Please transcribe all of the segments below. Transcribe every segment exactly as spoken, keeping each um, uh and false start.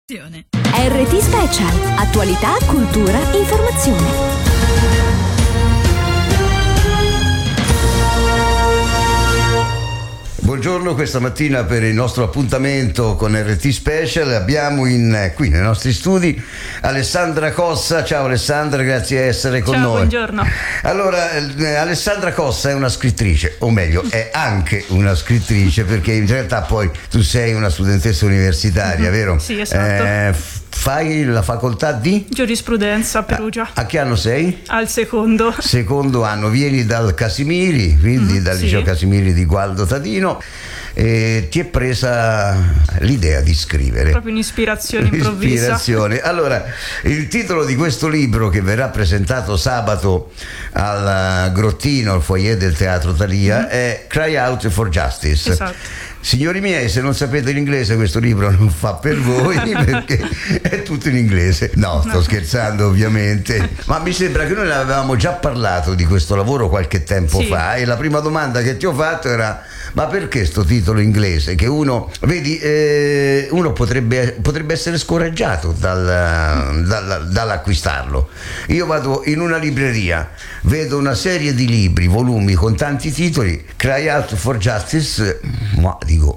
R T Special. Attualità, cultura, informazione. Buongiorno, questa mattina per il nostro appuntamento con R T Special abbiamo in, qui nei nostri studi Alessandra Cossa. Ciao Alessandra, grazie di essere con Ciao, noi. Buongiorno. Allora, eh, Alessandra Cossa è una scrittrice, o meglio è anche una scrittrice, perché in realtà poi tu sei una studentessa universitaria, mm-hmm. vero? Sì, esatto. Eh, fai la facoltà di? Giurisprudenza a Perugia. A, a che anno sei? Al secondo. Secondo anno, vieni dal Casimiri, quindi mm, dal sì. liceo Casimiri di Gualdo Tadino, e ti è presa l'idea di scrivere. Proprio un'ispirazione improvvisa. Ispirazione. Allora, il titolo di questo libro, che verrà presentato sabato al Grottino, al foyer del Teatro Thalia, mm. è Cry Out for Justice. Esatto. Signori miei, se non sapete l'inglese questo libro non fa per voi, perché è tutto in inglese. No, sto scherzando ovviamente, ma mi sembra che noi ne avevamo già parlato di questo lavoro qualche tempo sì. fa, e la prima domanda che ti ho fatto era: ma perché sto titolo inglese? Che uno, vedi, eh, uno potrebbe, potrebbe essere scoraggiato dal, dal, dall'acquistarlo. Io vado in una libreria, vedo una serie di libri, volumi con tanti titoli, Cry Out for Justice, ma dico...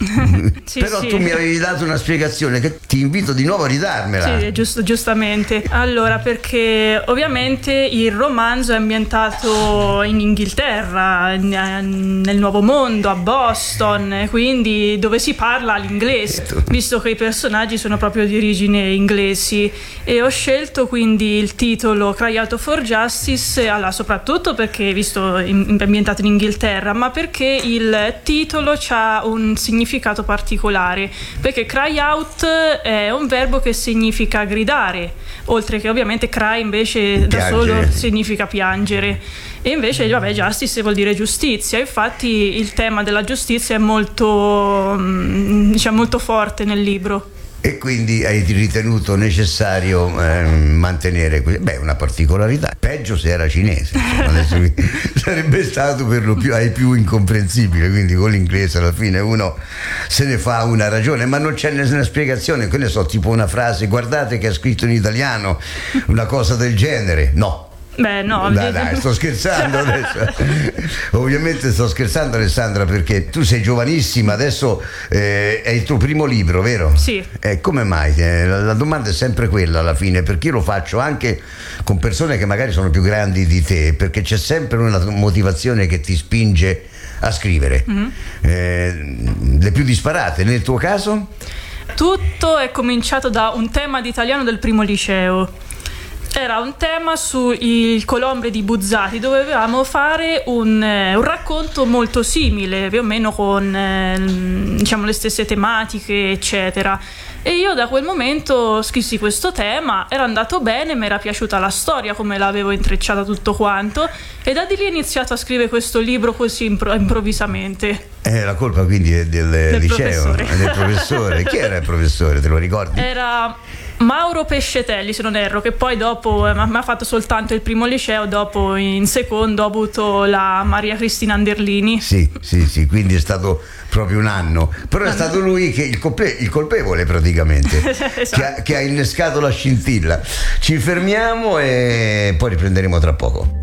sì, però sì. tu mi avevi dato una spiegazione che ti invito di nuovo a ridarmela. Sì, giusto, giustamente. Allora, perché ovviamente il romanzo è ambientato in Inghilterra, nel Nuovo Mondo, a Boston, quindi dove si parla l'inglese, visto che i personaggi sono proprio di origine inglesi, e ho scelto quindi il titolo Cry Out for Justice, allora, soprattutto perché visto in, ambientato in Inghilterra, ma perché il titolo ha un significato particolare, perché cry out è un verbo che significa gridare, oltre che ovviamente cry invece da solo significa piangere, e invece vabbè, justice vuol dire giustizia. Infatti il tema della giustizia è molto, diciamo, molto forte nel libro. E quindi hai ritenuto necessario eh, mantenere beh, una particolarità. Peggio se era cinese, insomma, adesso sarebbe stato per lo più ai più incomprensibile, quindi con l'inglese alla fine uno se ne fa una ragione, ma non c'è nessuna spiegazione, che ne so, tipo una frase: guardate che ha scritto in italiano, una cosa del genere. No. Beh, no, dai, dai, sto scherzando adesso. Ovviamente sto scherzando, Alessandra, perché tu sei giovanissima, adesso eh, è il tuo primo libro, vero? Sì. Eh, come mai? Eh, la, la domanda è sempre quella alla fine, perché io lo faccio anche con persone che magari sono più grandi di te, perché c'è sempre una motivazione che ti spinge a scrivere, mm-hmm. eh, le più disparate. Nel tuo caso? Tutto è cominciato da un tema di italiano del primo liceo. Era un tema sul Colombre di Buzzati, dove dovevamo fare un, un racconto molto simile, più o meno con eh, diciamo le stesse tematiche, eccetera. E io da quel momento scrissi questo tema, era andato bene, mi era piaciuta la storia, come l'avevo intrecciata tutto quanto, e da di lì ho iniziato a scrivere questo libro così impro- improvvisamente. Eh, la colpa quindi è del, del liceo, professore. Del professore. Chi era il professore, te lo ricordi? Era Mauro Pescetelli, se non erro, che poi dopo eh, mi ha fatto soltanto il primo liceo, dopo in secondo ho avuto la Maria Cristina Anderlini. Sì, sì, sì, quindi è stato proprio un anno, però è stato lui che il, colpe- il colpevole praticamente, esatto. che, ha, che ha innescato la scintilla. Ci fermiamo e poi riprenderemo tra poco.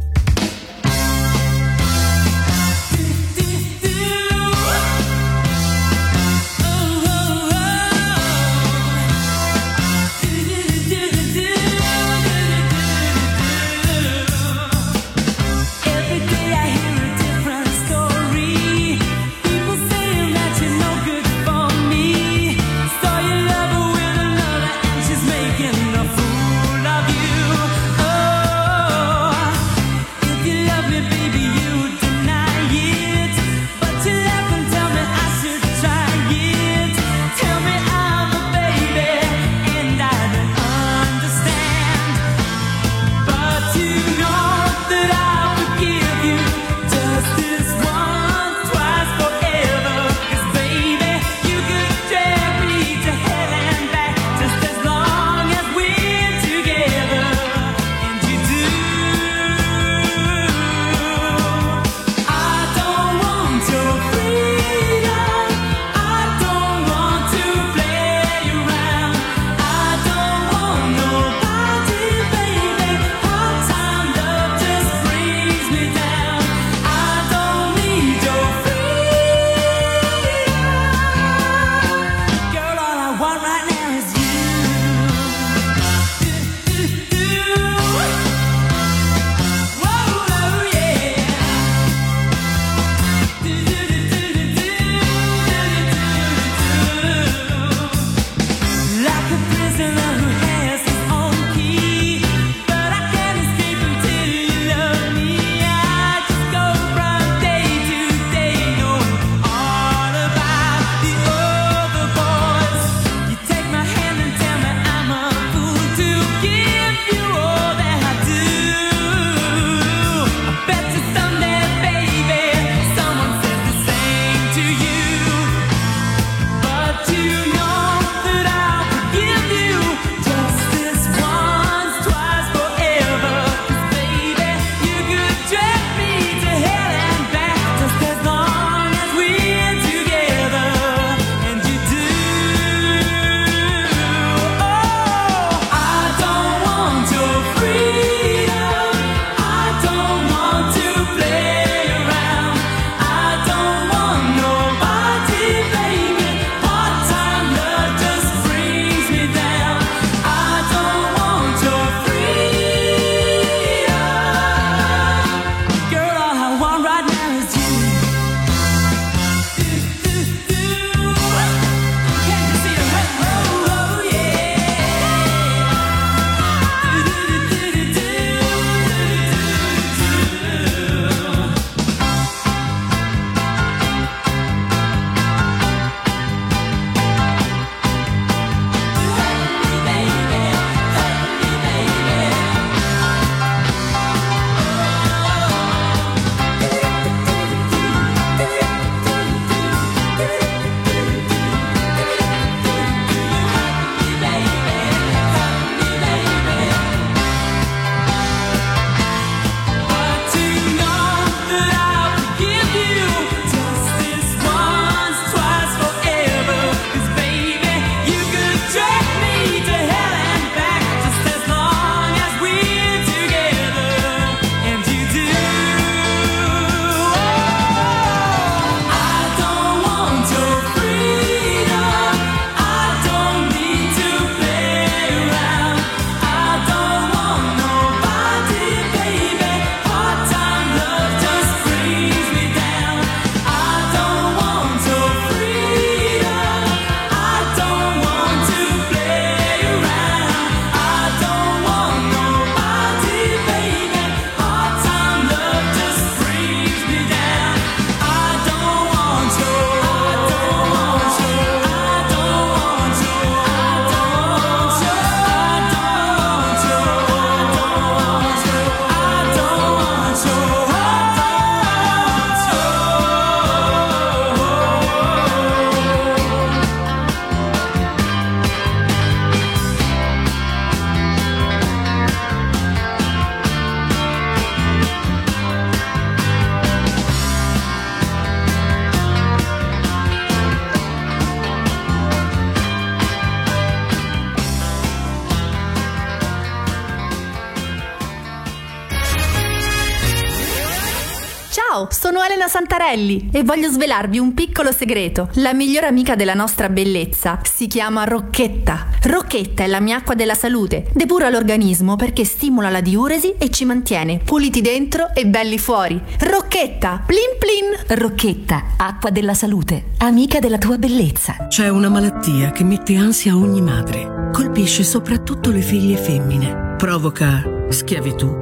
Ciao, sono Elena Santarelli e voglio svelarvi un piccolo segreto. La migliore amica della nostra bellezza si chiama Rocchetta. Rocchetta è la mia acqua della salute. Depura l'organismo perché stimola la diuresi e ci mantiene puliti dentro e belli fuori. Rocchetta, plin plin. Rocchetta, acqua della salute, amica della tua bellezza. C'è una malattia che mette ansia a ogni madre. Colpisce soprattutto le figlie femmine. Provoca schiavitù,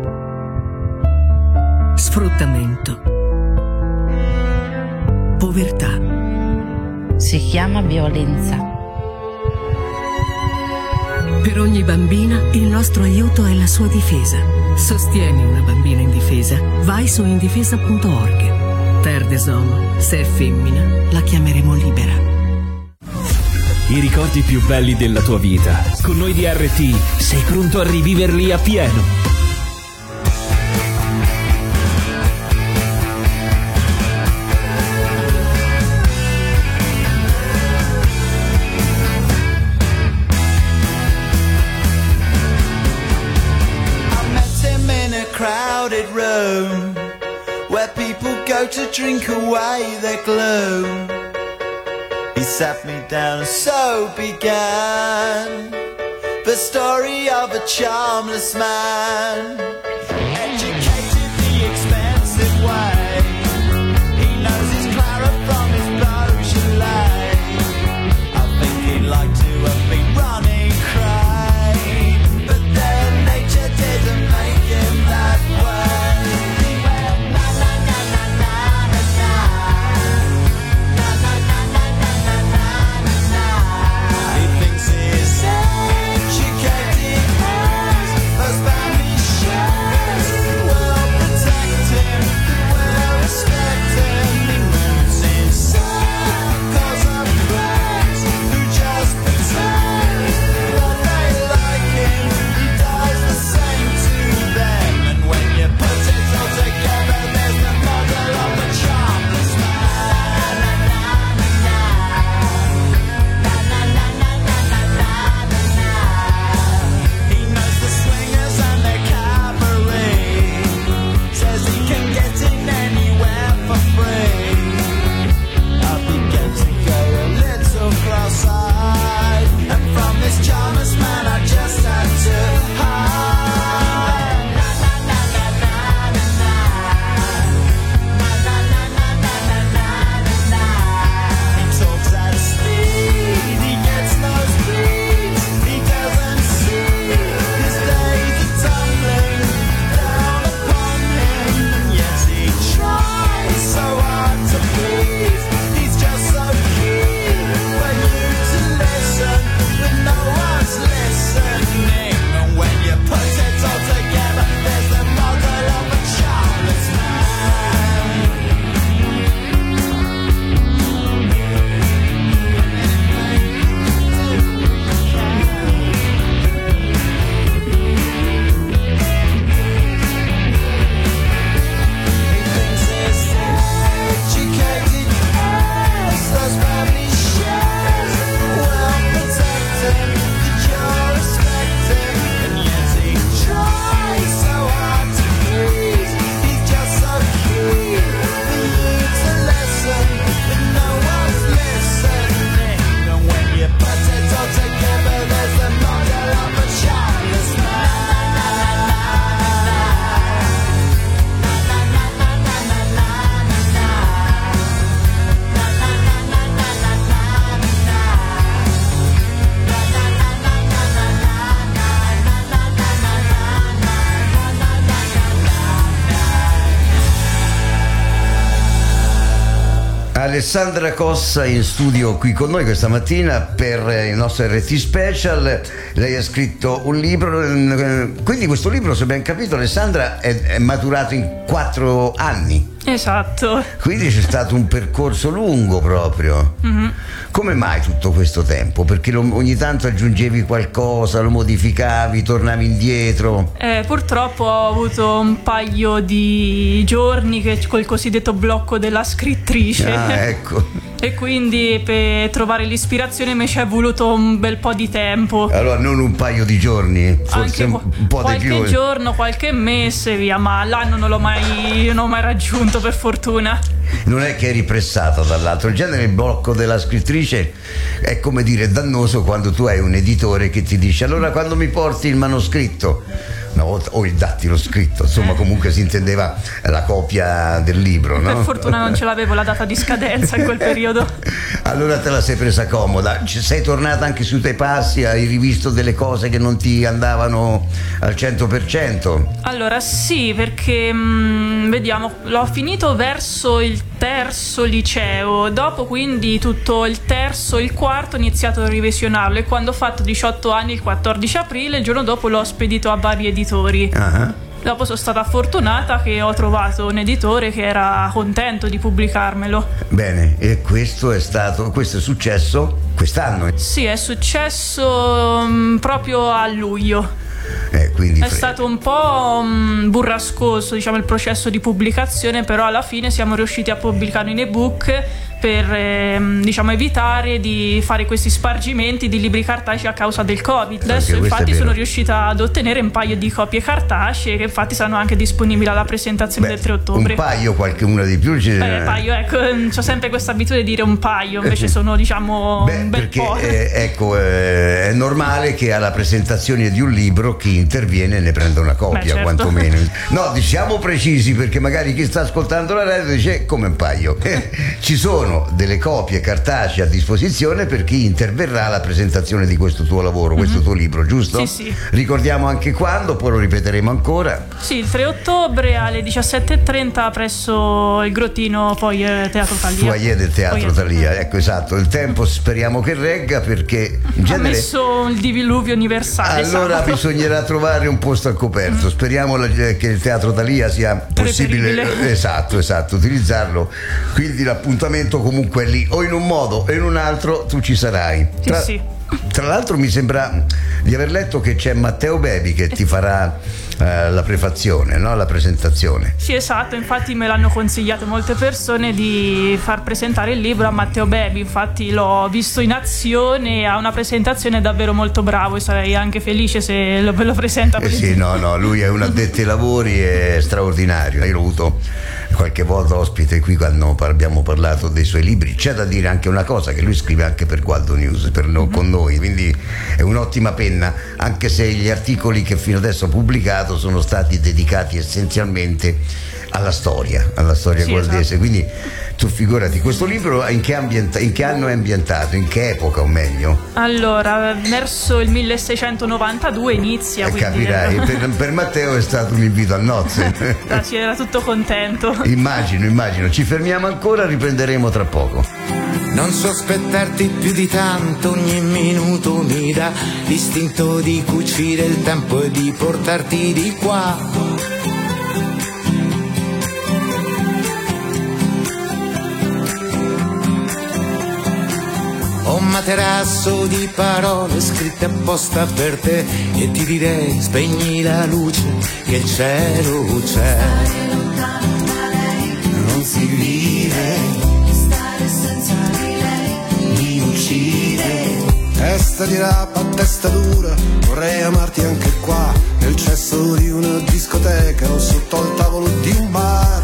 sfruttamento, povertà. Si chiama violenza. Per ogni bambina il nostro aiuto è la sua difesa. Sostieni una bambina indifesa. Vai su indifesa punto org. Terdesom, se è femmina, la chiameremo libera. I ricordi più belli della tua vita. Con noi di R T sei pronto a riviverli a pieno. I met him in a crowded room where people go to drink away their gloom. He sat me down and so began the story of a charmless man, educated the expensive way. He knows his Clara from his Beaujolais. I think he'd like to have been running cray, but then nature didn't make him that way. He went na na na na na na na na na na na na na na. He thinks he's educated as those family shares will protect him, will respect him. He moves in circles of friends who just pretend that they like him. He does the same to them, and when you put it all together, there's the model of a charmless man. Na na na na na na na na na na na na. He knows the swingers and their cabaret, says he can get in anywhere for free. I began to go a little cross-eyed, and from this charmless man I just had to hide. Na na na na na na na na na na na na na na. He talks at speed, he gets no speed, he doesn't see his days are tumbling down upon him, and yet he tries so hard to please. He's just so keen for you to listen, but no one's listening. And when you put it all together, there's the model of a charmless man. He thinks he's educated as those family shares will protect him, that you'll respect him, and yet he tries so hard to please. He's just so keen for you to listen, but no one's listening. And when you put it all together, there's the model of a charmless man. Alessandra Cossa in studio qui con noi questa mattina per il nostro R T Special. Lei ha scritto un libro, quindi questo libro, se ben capito, Alessandra, è, è maturato in quattro anni. Esatto. Quindi c'è stato un percorso lungo proprio. Mhm. Come mai tutto questo tempo? Perché lo- ogni tanto aggiungevi qualcosa, lo modificavi, tornavi indietro. Eh, purtroppo ho avuto un paio di giorni che col cosiddetto blocco della scrittrice. Ah, ecco. E quindi per trovare l'ispirazione mi ci è voluto un bel po' di tempo. Allora non un paio di giorni, forse Anche un po' di qualche più. giorno, qualche mese, via, ma l'anno non l'ho mai, non ho mai raggiunto tutto per fortuna. Non è che eri pressata dall'altro. In genere il blocco della scrittrice è, come dire, dannoso quando tu hai un editore che ti dice: allora quando mi porti il manoscritto, una volta, o il dattilo scritto, insomma, comunque si intendeva la copia del libro, no? Per fortuna non ce l'avevo la data di scadenza in quel periodo. Allora te la sei presa comoda. Ci sei tornata anche sui tuoi passi, hai rivisto delle cose che non ti andavano al cento per cento? Allora sì, perché mh, vediamo, l'ho finito verso il terzo liceo, dopo quindi tutto il terzo, il quarto ho iniziato a revisionarlo, e quando ho fatto diciotto anni, il quattordici aprile, il giorno dopo l'ho spedito a vari editori. Uh-huh. Dopo sono stata fortunata che ho trovato un editore che era contento di pubblicarmelo. Bene, e questo è stato, questo è successo quest'anno? Sì, è successo mh, proprio a luglio. Eh, quindi È fre- stato un po' mh, burrascoso, diciamo, il processo di pubblicazione, però alla fine siamo riusciti a pubblicarlo in ebook per ehm, diciamo evitare di fare questi spargimenti di libri cartacei a causa del Covid. Perché Adesso questo è infatti vero. sono riuscita ad ottenere un paio di copie cartacee che infatti saranno anche disponibili alla presentazione Beh, del tre ottobre. un paio, qualcuna di più ce- Eh, paio, ecco, ho sempre questa abitudine di dire un paio, invece sono, diciamo, Beh, un bel perché po'. eh, ecco, eh, è normale che alla presentazione di un libro chi interviene ne prenda una copia. Beh, certo. Quantomeno. No, diciamo precisi, perché magari chi sta ascoltando la radio dice: "Eh, come un paio". Ci sono delle copie cartacee a disposizione per chi interverrà alla presentazione di questo tuo lavoro, questo Mhm. tuo libro, giusto? Sì, sì. Ricordiamo anche quando, poi lo ripeteremo ancora. Sì, il tre ottobre alle diciassette e trenta presso il Grottino, poi eh, Teatro Thalia. Foyer del Teatro Foyer. Thalia, ecco, esatto. Il tempo speriamo che regga, perché in Ha genere messo il diluvio universale. allora sabato. bisognerà trovare un posto al coperto. Speriamo la- che il Teatro Thalia sia possibile, Reperibile. esatto, esatto, utilizzarlo. Quindi l'appuntamento comunque è lì, o in un modo o in un altro tu ci sarai. Sì, Tra, sì. tra l'altro mi sembra di aver letto che c'è Matteo Bevi che ti farà eh, la prefazione, no? La presentazione. Sì, esatto, infatti me l'hanno consigliato molte persone di far presentare il libro a Matteo Bevi, infatti l'ho visto in azione, ha una presentazione davvero molto bravo e sarei anche felice se lo, ve lo presenta. Eh sì, no, no, lui è un addetto ai lavori, è straordinario. Io l'ho avuto qualche volta ospite qui quando abbiamo parlato dei suoi libri. C'è da dire anche una cosa, che lui scrive anche per Gualdo News, per no- con noi, quindi è un'ottima penna, anche se gli articoli che fino adesso ha pubblicato sono stati dedicati essenzialmente alla storia, alla storia Sì, gualdese. esatto. Quindi tu figurati, questo libro in che, ambienta- in che anno è ambientato, in che epoca o meglio? Allora, verso il milleseicentonovantadue inizia, Eh, quindi capirai, per, per Matteo è stato un invito a nozze. Ah, sì, era tutto contento. Immagino, immagino. Ci fermiamo ancora, riprenderemo tra poco. Non sospettarti più di tanto, ogni minuto mi dà l'istinto di cucire il tempo e di portarti di qua. Ho un materasso di parole scritte apposta per te e ti direi: spegni la luce che il cielo c'è. Non si vive, mi uccide. Testa di rapa, testa dura, vorrei amarti anche qua, nel cesso di una discoteca o sotto al tavolo di un bar.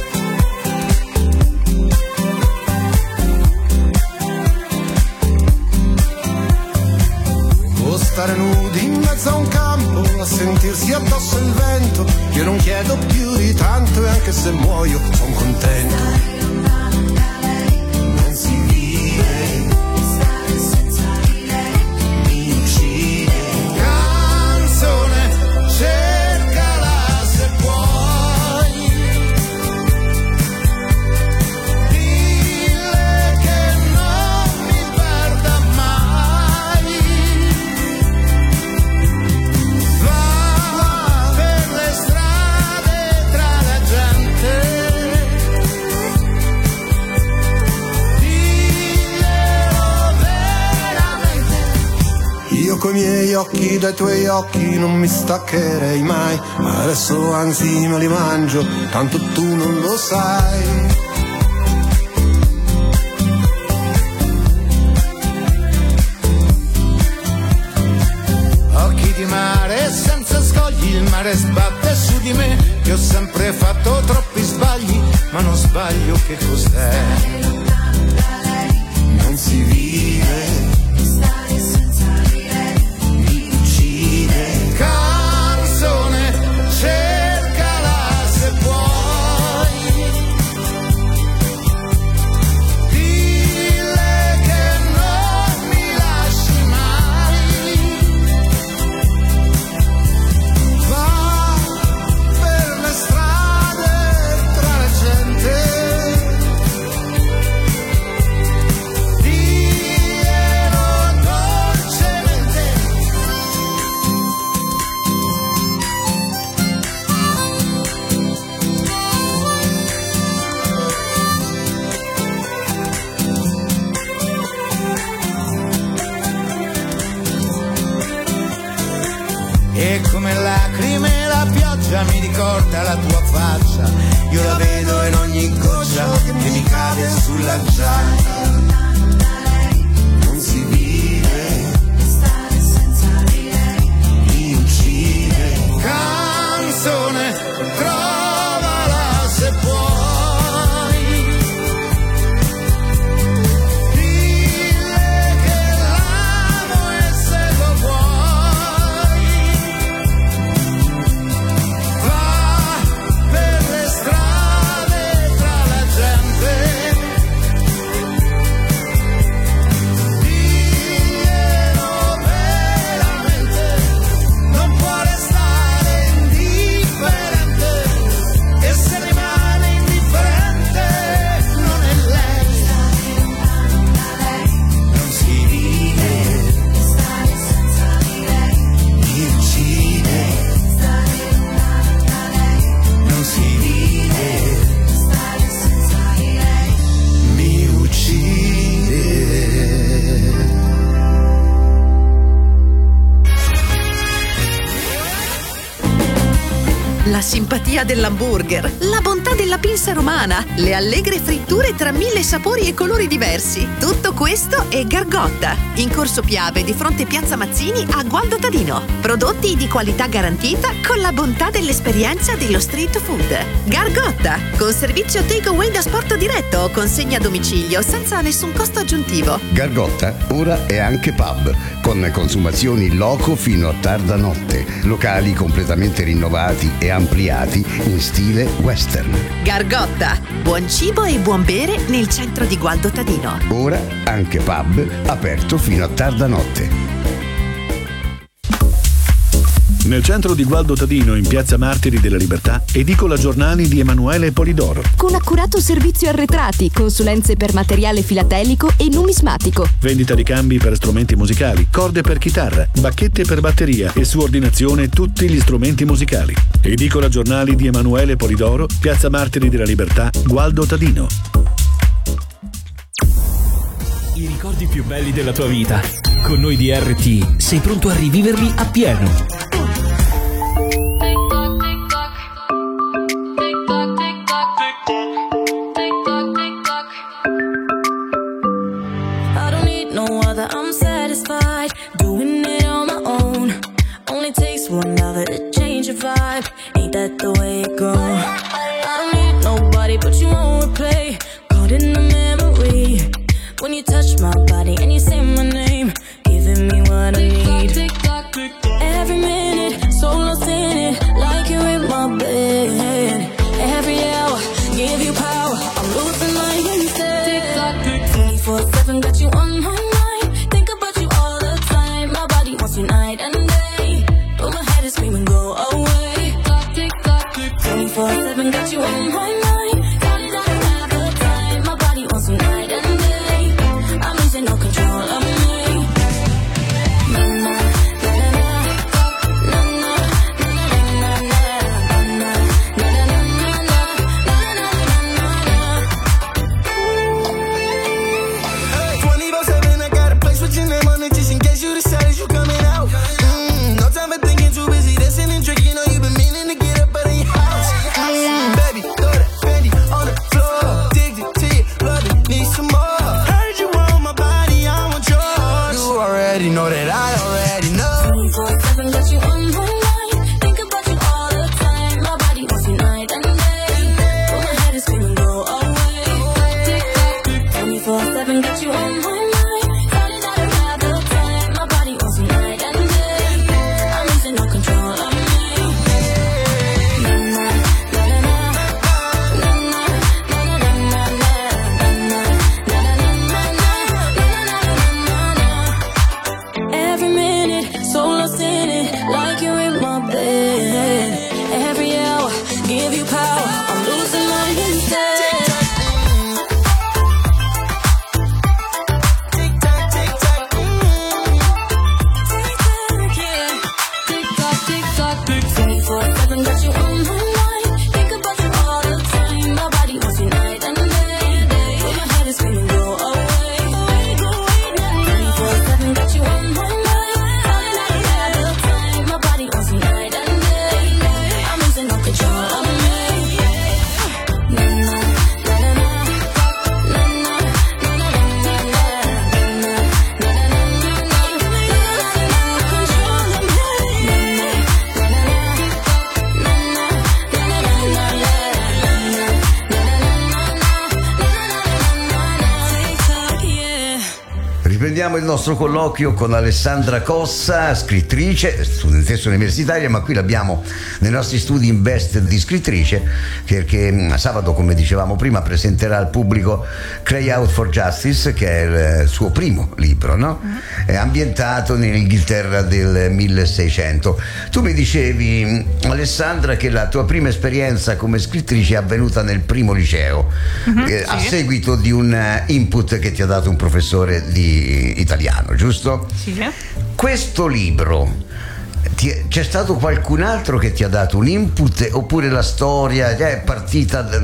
O stare nudi in mezzo a un campo, a sentirsi addosso il vento. Io non chiedo più di tanto e anche se muoio son contento. Non si vive, mi uccide. Canzone, cercala se puoi. Dille che non mi perda mai. Va per le strade tra la gente. Diglielo veramente. Io coi miei occhi dai tuoi occhi non mi staccherei mai, ma adesso anzi me li mangio, tanto tu non lo sai. Occhi di mare senza scogli, il mare sbatte su di me, che ho sempre fatto troppi sbagli, ma non sbaglio che cos'è. Non si vive, mi uccide. Canzone, cercala se puoi. Dille che non mi lasci mai. Va per le strade tra la gente. E come lacrime la pioggia mi ricorda la tua faccia. Io la vedo in ogni goccia che mi cade sulla giacca. Non si vive, mi uccide. Canzone, trovala se puoi. Dille che l'amo e se lo vuoi. Va per le strade tra la gente. Diglielo veramente, non può restare indifferente. E se rimane indifferente non è lei. Non si vive, mi uccide. Non si vive, mi uccide. La simpatia dell'hamburger, la bontà della pinza romana, le allegre fritture tra mille sapori e colori diversi. Tutto questo è Gargotta, in Corso Piave di fronte Piazza Mazzini a Gualdo Tadino. Prodotti di qualità garantita con la bontà dell'esperienza dello street food. Gargotta, con servizio takeaway da sporto diretto o consegna a domicilio senza nessun costo aggiuntivo. Gargotta ora è anche pub, con consumazioni in loco fino a tarda notte, locali completamente rinnovati e ampliati in stile western. Gargotta, buon cibo e buon bere nel centro di Gualdo Tadino. Ora anche pub aperto fino a tarda notte. Nel centro di Gualdo Tadino, in piazza Martiri della Libertà, edicola giornali di Emanuele Polidoro. Con accurato servizio arretrati, consulenze per materiale filatelico e numismatico. Vendita di cambi per strumenti musicali, corde per chitarra, bacchette per batteria e su ordinazione tutti gli strumenti musicali. Edicola giornali di Emanuele Polidoro, piazza Martiri della Libertà, Gualdo Tadino. I ricordi più belli della tua vita. Con noi di R T sei pronto a riviverli appieno. I don't need no other, I'm satisfied doing it on my own. Only takes one lover to change your vibe. Ain't that the way it goes? I don't need nobody but you won't replay. Caught in the memory when you touch my body and you say my name, giving me what I need. Every minute, so lost in it, like you're in my bed. Every hour, give you power, I'm losing my instead. twenty-four seven, got you on my mind. Think about you all the time. My body wants you night and day, but my head is screaming, go away. twenty-four seven, got you on my mind. Gotta have the time. My body wants you night and day. I'm losing no control of me. twenty-four seven Continuiamo il nostro colloquio con Alessandra Cossa, scrittrice, studentessa universitaria, ma qui l'abbiamo nei nostri studi in veste di scrittrice, perché sabato, come dicevamo prima, presenterà al pubblico Cry Out for Justice, che è il suo primo libro, no? È ambientato nell'Inghilterra del milleseicento. Tu mi dicevi, Alessandra, che la tua prima esperienza come scrittrice è avvenuta nel primo liceo, Mhm, eh, sì. a seguito di un eh, input che ti ha dato un professore di italiano, giusto? Sì. Questo libro, ti- c'è stato qualcun altro che ti ha dato un input, oppure la storia è partita da,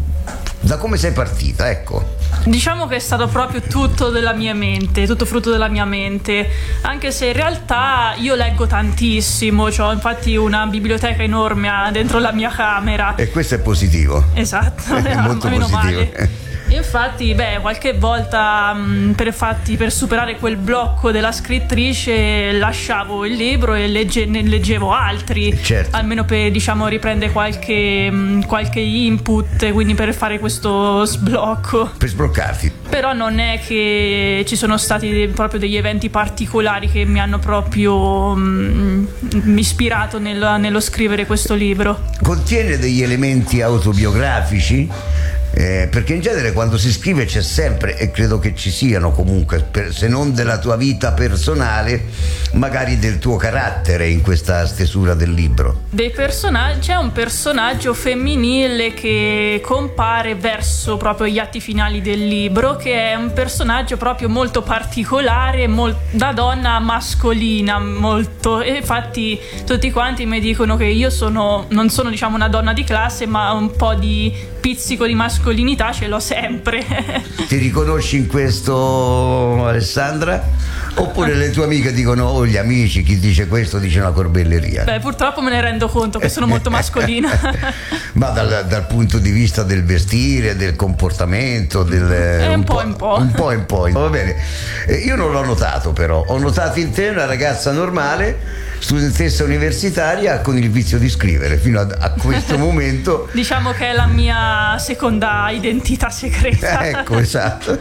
da come sei partita, ecco? Diciamo che è stato proprio tutto della mia mente, tutto frutto della mia mente, anche se in realtà io leggo tantissimo, ho infatti una biblioteca enorme ah, dentro la mia camera. E questo è positivo. Esatto, È molto meno positivo. male. Infatti, beh, qualche volta mh, per, fatti, per superare quel blocco della scrittrice lasciavo il libro e legge- ne leggevo altri, Certo. almeno per, diciamo, riprendere qualche, mh, qualche input, quindi per fare questo sblocco. Per sbloccarti. Però non è che ci sono stati de- proprio degli eventi particolari che mi hanno proprio mh, ispirato nel- nello scrivere questo libro. Contiene degli elementi autobiografici? Eh, perché in genere quando si scrive c'è sempre, e credo che ci siano comunque, per- se non della tua vita personale, magari del tuo carattere in questa stesura del libro. Dei personaggi, c'è un personaggio femminile che compare verso proprio gli atti finali del libro, che è un personaggio proprio molto particolare, mol- da donna mascolina molto, e infatti tutti quanti mi dicono che io sono, non sono diciamo una donna di classe, ma un po' di pizzico di mascolinità ce l'ho sempre. Ti riconosci in questo, Alessandra? Oppure le tue amiche dicono, oh, gli amici, chi dice questo dice una corbelleria? Beh, purtroppo me ne rendo conto che sono molto mascolina. Ma dal, dal punto di vista del vestire, del comportamento, del, Eh, un po' in po'. un po' in po'. Va bene. Eh, io non l'ho notato, però ho notato in te una ragazza normale, studentessa universitaria con il vizio di scrivere fino a, a questo momento. Diciamo che è la mia seconda identità segreta. Ecco, esatto.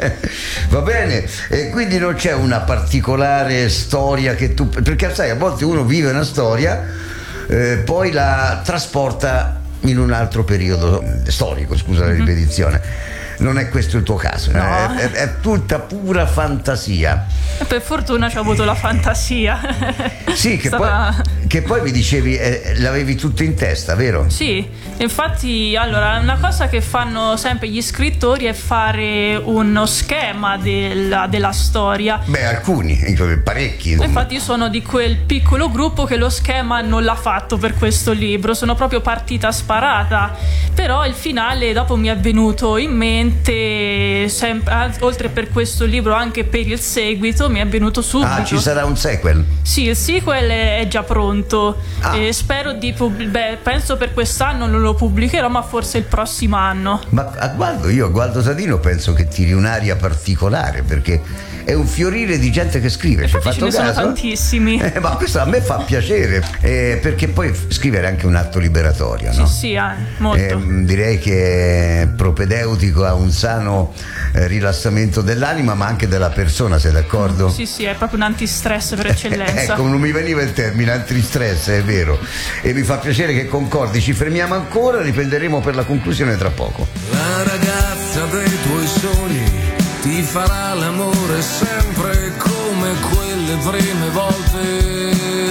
Va bene. E quindi non c'è una particolare storia che tu, perché sai, a volte uno vive una storia, eh, poi la trasporta in un altro periodo storico, scusa la ripetizione. Non è questo il tuo caso, No. è, è- è tutta pura fantasia. Per fortuna ci ho avuto la fantasia. Sì, che, Stata- poi, che poi mi dicevi, eh, l'avevi tutto in testa, vero? Sì, infatti, allora, una cosa che fanno sempre gli scrittori è fare uno schema della, della storia. Beh, alcuni, parecchi. Infatti io sono di quel piccolo gruppo che lo schema non l'ha fatto per questo libro, sono proprio partita sparata, però il finale dopo mi è venuto in mente, sempre, ah, oltre per questo libro anche per il seguito mi è venuto subito. Ah, ci sarà un sequel? Sì, il sequel è è già pronto. Ah. E spero di pub- beh, penso per quest'anno non lo pubblicherò, ma forse il prossimo anno. Ma a Gualdo, io a Gualdo Sadino penso che tiri un'aria particolare, perché è un fiorire di gente che scrive. Ci hai Infatti ce fatto ne sono caso? tantissimi. Eh, ma questo a me fa piacere, eh, perché poi scrivere è anche un atto liberatorio, no? Sì, sì, eh, molto. Eh, direi che è propedeutico a un sano eh, rilassamento dell'anima, ma anche della persona, sei d'accordo? Sì, sì, è proprio un antistress per eccellenza. Ecco, non mi veniva il termine antistress, è vero. E mi fa piacere che concordi. Ci fermiamo ancora, riprenderemo per la conclusione tra poco. La ragazza dei tuoi sogni ti farà l'amore sempre come quelle prime volte.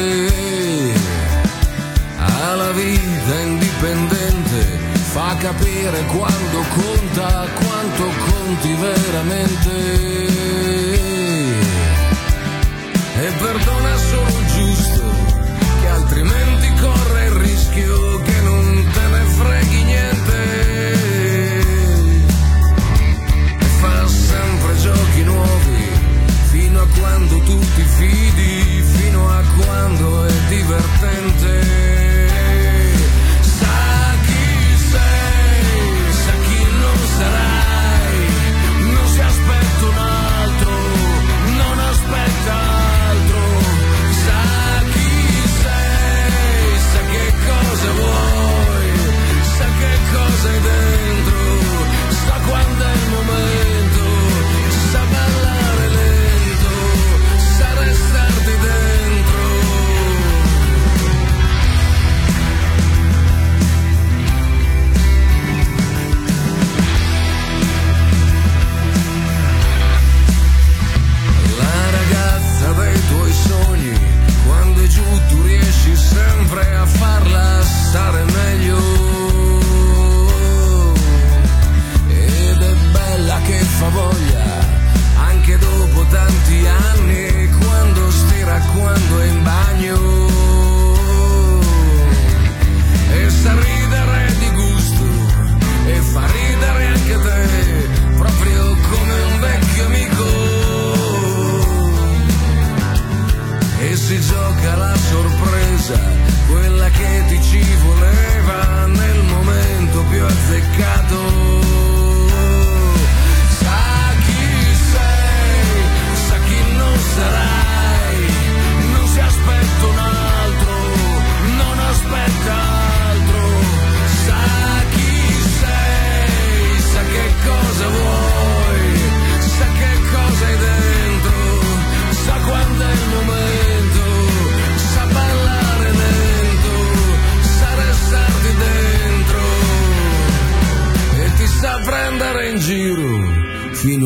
Ha la vita indipendente, fa capire quando conta, quanto conti veramente. E perdona solo il giusto, che altrimenti corre il rischio che non te ne freghi niente. E fa sempre giochi nuovi, fino a quando tu ti fidi, fino a quando è divertente. Sa chi sei, sa chi non sarai, non si aspetta un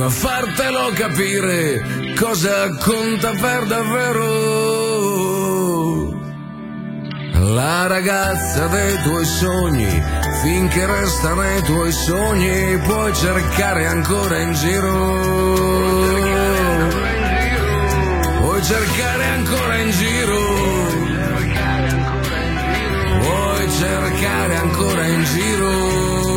fartelo capire cosa conta per davvero. La ragazza dei tuoi sogni, finché resta nei tuoi sogni, puoi cercare ancora in giro. Puoi cercare ancora in giro. Puoi cercare ancora in giro.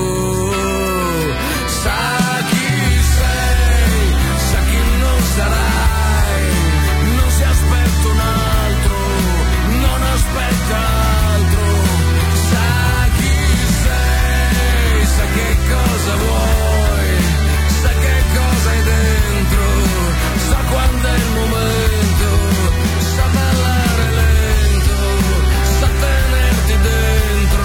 Sa chi sei, sa chi non sarai. Non si aspetta un altro, non aspetta altro. Sa chi sei, sa che cosa vuoi, sa che cosa hai dentro, sa quando è il momento, sa ballare lento, sa tenerti dentro.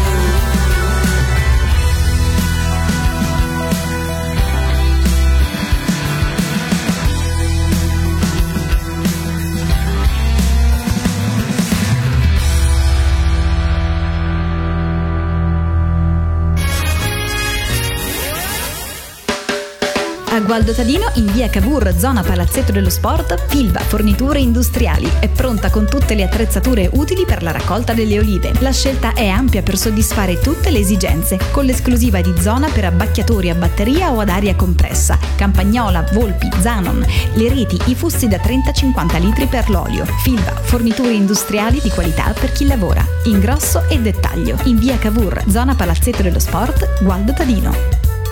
A Gualdo Tadino, in via Cavour, zona Palazzetto dello Sport, Filva Forniture Industriali è pronta con tutte le attrezzature utili per la raccolta delle olive. La scelta è ampia per soddisfare tutte le esigenze, con l'esclusiva di zona per abbacchiatori a batteria o ad aria compressa, campagnola, volpi, Zanon, le reti, i fusti da trenta cinquanta litri per l'olio. Filva Forniture Industriali di qualità per chi lavora. Ingrosso e dettaglio. In via Cavour, zona Palazzetto dello Sport, Gualdo Tadino.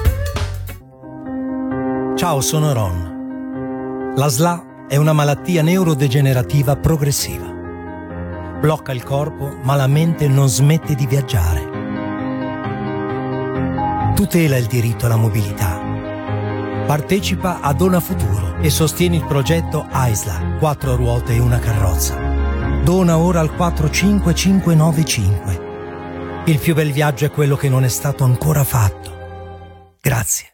Ciao, sono Ron. La S L A è una malattia neurodegenerativa progressiva. Blocca il corpo, ma la mente non smette di viaggiare. Tutela il diritto alla mobilità. Partecipa a Dona Futuro e sostieni il progetto A I S L A, quattro ruote e una carrozza. Dona ora al quattro cinque cinque nove cinque. Il più bel viaggio è quello che non è stato ancora fatto. Grazie.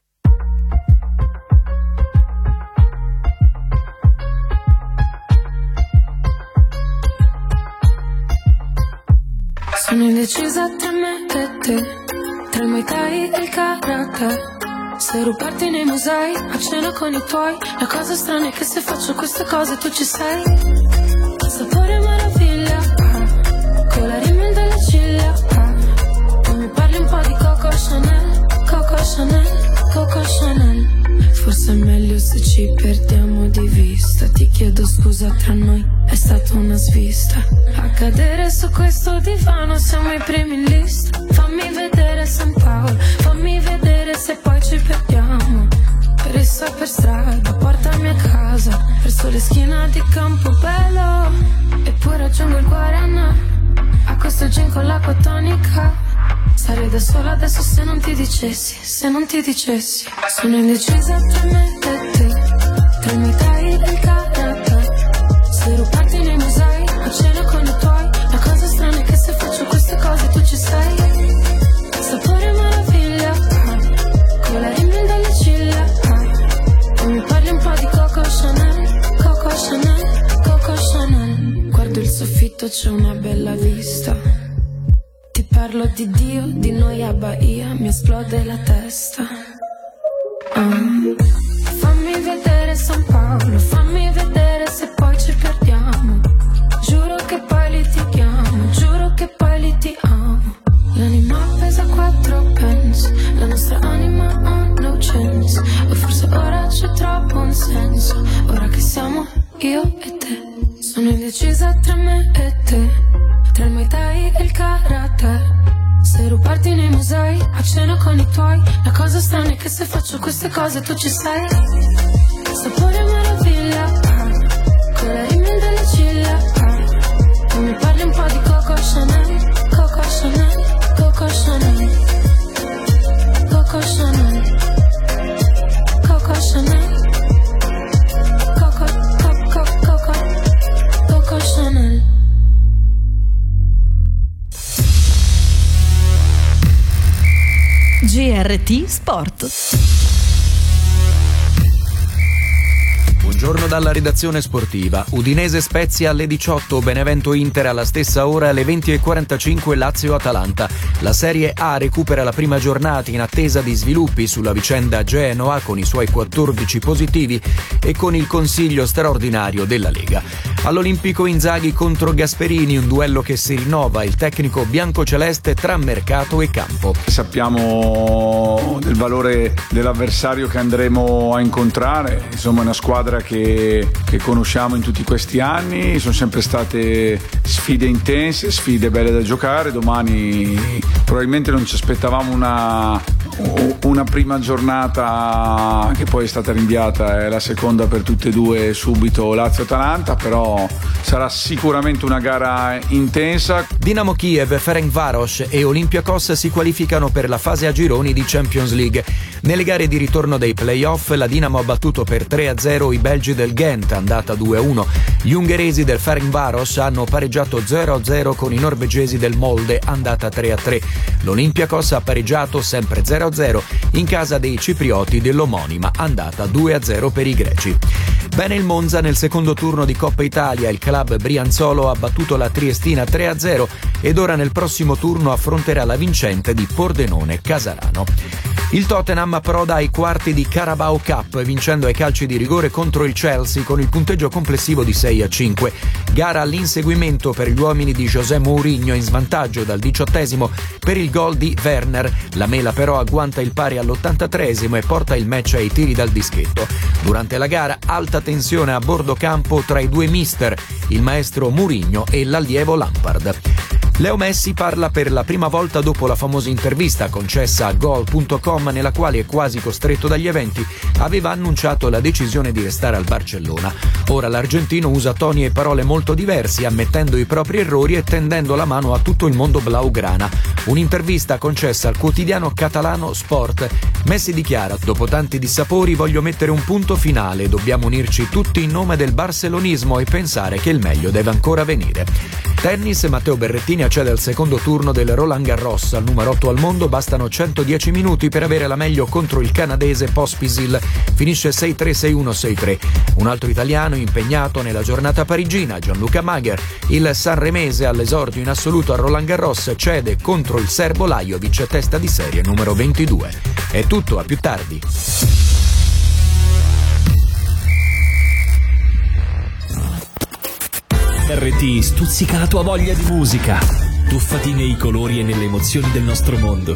Sono indecisa tra me e te, tra il Muay Thai e il karate. Se rubarti nei musei, a cena con i tuoi. La cosa strana è che se faccio queste cose tu ci sei. Sapore meraviglia, ah, con la rimel delle ciglia, ah. Tu mi parli un po' di Coco Chanel, Coco Chanel, Coco Chanel. Forse è meglio se ci perdiamo di vista. Ti chiedo scusa, tra noi è stata una svista. A cadere su questo divano siamo i primi in lista. Fammi vedere San Paolo, fammi vedere se poi ci perdiamo. Per essa per strada, portami a casa, verso le schiene di Campobello. E poi raggiungo il Guaraná, a questo gin con l'acqua tonica. Sarei da sola adesso se non ti dicessi, se non ti dicessi. Sono indecisa tra me e te, tra il Muay Thai e il karate. Se rubarti nei musei, a cena con i tuoi. La cosa strana è che se faccio queste cose tu ci sei. Sapore meraviglia, ah, con la rimel delle ciglia, ah. Tu mi parli un po' di Coco Chanel, Coco Chanel, Coco Chanel. Guardo il soffitto, c'è una bella vista. Ti parlo di Dio, di noi a Bahia, mi esplode la testa. Ah. Fammi vedere San Paolo, fammi vedere se poi ci perdiamo. Giuro che poi litighiamo, giuro che poi litighiamo. L'anima pesa quattro pence, la nostra anima ha no chance. O forse ora c'è troppo un senso, ora che siamo io e te. Sono indecisa tra me e te, tra il Muay Thai e il karate. Se rubarti nei musei, a cena con i tuoi. La cosa strana è che se faccio queste cose tu ci sei. Sapore meraviglia, ah, con la rimel delle ciglia, ah. Tu mi parli un po' di Coco Chanel, Coco Chanel, Coco Chanel, Coco Chanel, Coco Chanel, Coco, Coco, Coco, Coco Chanel. G R T Sport. Buongiorno dalla redazione sportiva. Udinese Spezia alle diciotto, Benevento Inter alla stessa ora alle venti e quarantacinque Lazio Atalanta. La Serie A recupera la prima giornata in attesa di sviluppi sulla vicenda Genoa con i suoi quattordici positivi e con il consiglio straordinario della Lega. All'Olimpico Inzaghi contro Gasperini, un duello che si rinnova, il tecnico biancoceleste tra mercato e campo. Sappiamo del valore dell'avversario che andremo a incontrare, insomma è una squadra che, che conosciamo in tutti questi anni, sono sempre state sfide intense, sfide belle da giocare. Domani probabilmente non ci aspettavamo una, una prima giornata che poi è stata rinviata, è la seconda per tutte e due subito Lazio-Atalanta, però sarà sicuramente una gara intensa. Dinamo Kiev, Ferencváros e Olympiakos si qualificano per la fase a gironi di Champions League. Nelle gare di ritorno dei play-off la Dinamo ha battuto per tre a zero i belgi del Ghent, andata due a uno. Gli ungheresi del Ferencváros hanno pareggiato zero a zero con i norvegesi del Molde, andata tre a tre. L'Olympiakos ha pareggiato sempre zero a zero in casa dei ciprioti dell'omonima, andata due a zero per i greci. Bene il Monza nel secondo turno di Coppa Italia, il club brianzolo ha battuto la Triestina tre a zero ed ora nel prossimo turno affronterà la vincente di Pordenone Casarano. Il Tottenham approda ai quarti di Carabao Cup vincendo ai calci di rigore contro il Chelsea con il punteggio complessivo di sei a cinque. Gara all'inseguimento per gli uomini di José Mourinho in svantaggio dal diciottesimo per il gol di Werner. La Mela però agguanta il pari all'ottantatreesimo e porta il match ai tiri dal dischetto. Durante la gara alta tensione a bordo campo tra i due mister, il maestro Mourinho e l'allievo Lampard. Leo Messi parla per la prima volta dopo la famosa intervista concessa a Goal punto com nella quale, quasi costretto dagli eventi, aveva annunciato la decisione di restare al Barcellona. Ora l'argentino usa toni e parole molto diversi, ammettendo i propri errori e tendendo la mano a tutto il mondo blaugrana. Un'intervista concessa al quotidiano catalano Sport. Messi dichiara: dopo tanti dissapori voglio mettere un punto finale, dobbiamo unirci tutti in nome del barcelonismo e pensare che il meglio deve ancora venire. Tennis, Matteo Berrettini accede al secondo turno del Roland Garros. Al numero otto al mondo bastano centodieci minuti per avere la meglio contro il canadese Pospisil. Finisce sei tre sei uno sei tre. Un altro italiano impegnato nella giornata parigina, Gianluca Magher. Il sanremese all'esordio in assoluto a Roland Garros cede contro il serbo Lajovic, testa di serie numero ventidue. È tutto, a più tardi. R T stuzzica la tua voglia di musica. Tuffati nei colori e nelle emozioni del nostro mondo.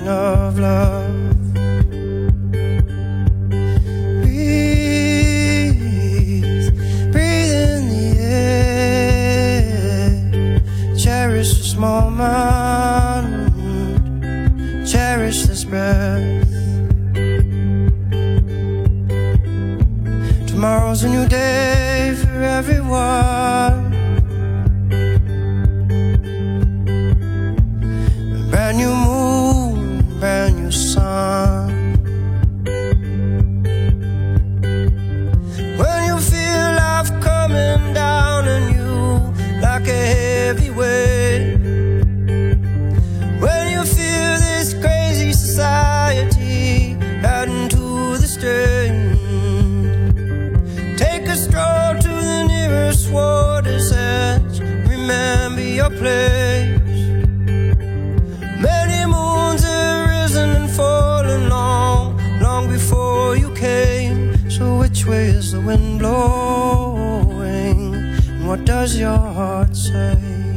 of love. Breathe, breathe in the air. Cherish this moment, cherish this breath. Tomorrow's a new day for everyone. A brand new moon, brand new sun. When you feel life coming down on you like a heavy weight. When you feel this crazy society adding to the strain. Take a stroll to the nearest water's edge. Remember your place. Many moons have risen and fallen long, long before you came. So which way is the wind blowing? And what does your heart say?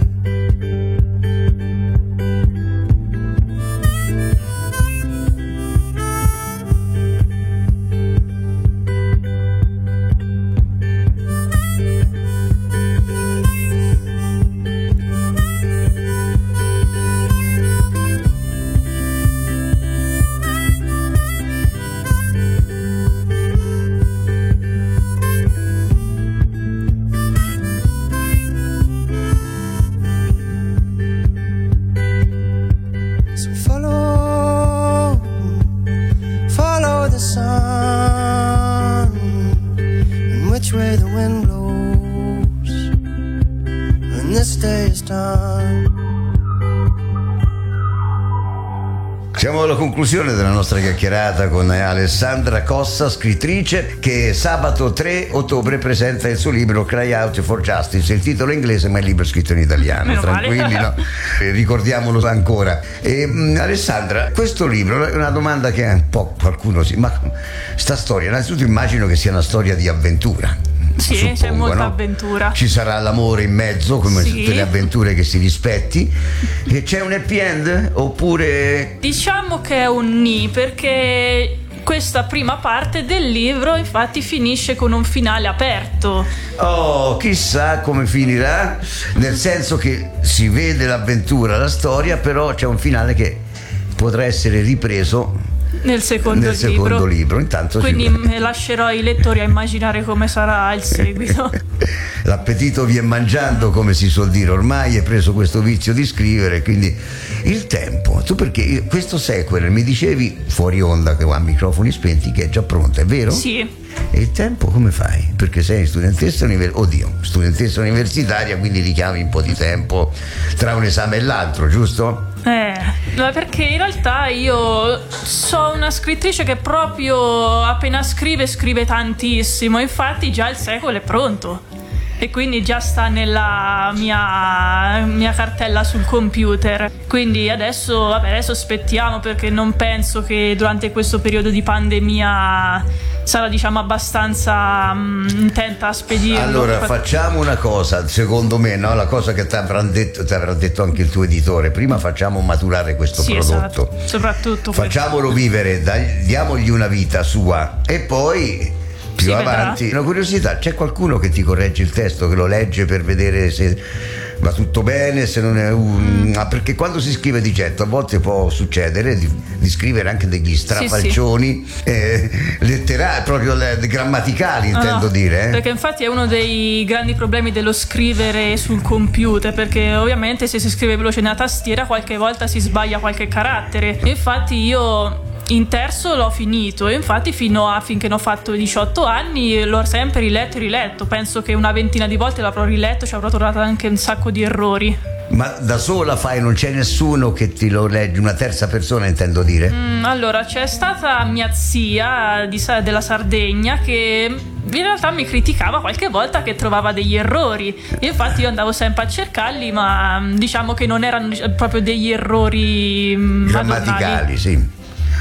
Siamo alla conclusione della nostra chiacchierata con Alessandra Cossa, scrittrice, che sabato tre ottobre presenta il suo libro Cry Out for Justice. Il titolo è inglese, ma il libro è scritto in italiano. Meno Tranquilli, male. no? Eh, ricordiamolo ancora. E, mh, Alessandra, questo libro è una domanda che un po' qualcuno si... Ma sta storia, innanzitutto immagino che sia una storia di avventura. Sì, suppongo, c'è molta no? avventura. Ci sarà l'amore in mezzo, come Sì. tutte le avventure che si rispetti. E c'è un happy end oppure... Diciamo che è un ni, perché questa prima parte del libro infatti finisce con un finale aperto. Oh, chissà come finirà, nel senso che si vede l'avventura, la storia, però c'è un finale che potrà essere ripreso Nel secondo nel libro. secondo libro. Intanto Quindi si... me lascerò i lettori a immaginare come sarà il seguito. L'appetito vi è mangiando, come si suol dire, ormai hai preso questo vizio di scrivere, quindi il tempo, tu perché questo sequel mi dicevi fuori onda, che va a microfoni spenti, che è già pronto, è vero? Sì. E il tempo come fai? Perché sei studentessa universitaria, oddio, studentessa universitaria, quindi richiami un po' di tempo tra un esame e l'altro, giusto? Eh, ma perché in realtà io sono una scrittrice che proprio appena scrive scrive tantissimo, infatti già il sequel è pronto e quindi già sta nella mia, mia cartella sul computer. Quindi adesso, vabbè, adesso aspettiamo, perché non penso che durante questo periodo di pandemia sarà, diciamo, abbastanza um, intenta a spedirlo. Allora facciamo una cosa, secondo me, no? La cosa che ti avrà detto, ti avrà detto anche il tuo editore: prima facciamo maturare questo sì, prodotto, esatto. Soprattutto facciamolo questo. vivere, dai, diamogli una vita sua e poi più Si avanti. vedrà. Una curiosità: c'è qualcuno che ti corregge il testo, che lo legge per vedere se va tutto bene, se non è un... Mm. ah, perché quando si scrive di getto a volte può succedere di, di scrivere anche degli strafalcioni, sì, sì. Eh, letterali, proprio le, grammaticali, intendo no, dire eh. Perché infatti è uno dei grandi problemi dello scrivere sul computer, perché ovviamente se si scrive veloce nella tastiera qualche volta si sbaglia qualche carattere. Infatti io in terzo l'ho finito e infatti fino a finché ne ho fatto diciotto anni l'ho sempre riletto e riletto. Penso che una ventina di volte l'avrò riletto, ci avrò trovato anche un sacco di errori. Ma da sola fai, non c'è nessuno che ti lo legge, una terza persona intendo dire? Mm, allora c'è stata mia zia di, della Sardegna che in realtà mi criticava qualche volta che trovava degli errori e infatti io andavo sempre a cercarli, ma diciamo che non erano proprio degli errori grammaticali, sì.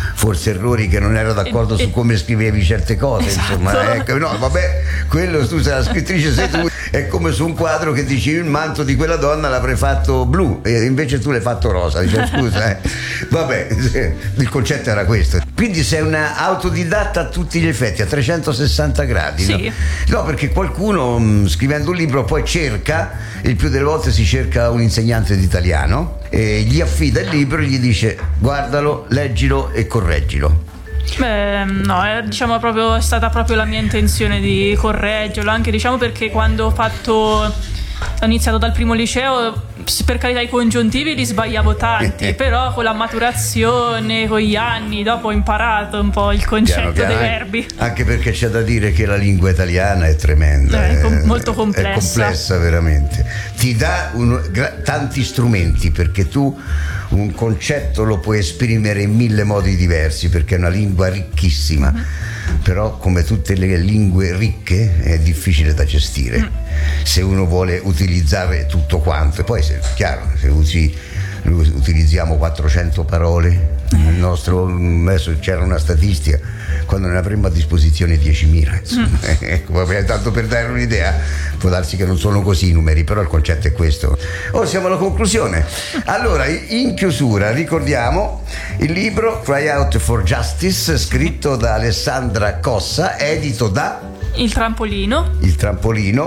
forse errori, che non ero d'accordo su come scrivevi certe cose, Esatto. insomma, ecco, no, vabbè, quello tu sei la scrittrice, sei tu, è come su un quadro che dici il manto di quella donna l'avrei fatto blu e invece tu l'hai fatto rosa, dice scusa, eh. Vabbè, il concetto era questo. Quindi sei una autodidatta a tutti gli effetti, a trecentosessanta gradi, Sì. no? No, perché qualcuno mh, scrivendo un libro poi cerca, il più delle volte si cerca un insegnante di italiano e gli affida il libro e gli dice guardalo, leggilo e correggilo. Beh, no, è, diciamo proprio, è stata proprio la mia intenzione di correggerlo, anche diciamo perché quando ho fatto ho iniziato dal primo liceo, per carità i congiuntivi li sbagliavo tanti, però con la maturazione, con gli anni, dopo ho imparato un po' il concetto Piano, piano, dei eh. verbi. Anche perché c'è da dire che la lingua italiana è tremenda, Eh, com- è- molto è complessa. complessa veramente. Ti dà un- gra- tanti strumenti, perché tu un concetto lo puoi esprimere in mille modi diversi, perché è una lingua ricchissima. Mm-hmm. Però come tutte le lingue ricche è difficile da gestire Mm. se uno vuole utilizzare tutto quanto. E poi se, chiaro, se usi, utilizziamo quattrocento parole nel nostro, adesso c'era una statistica, quando ne avremmo a disposizione diecimila, insomma. Ecco, vabbè, tanto per dare un'idea, può darsi che non sono così i numeri, però il concetto è questo. Oh, siamo alla conclusione. Allora, in chiusura ricordiamo il libro Cry Out for Justice, scritto da Alessandra Cossa, edito da Il trampolino. Il Trampolino,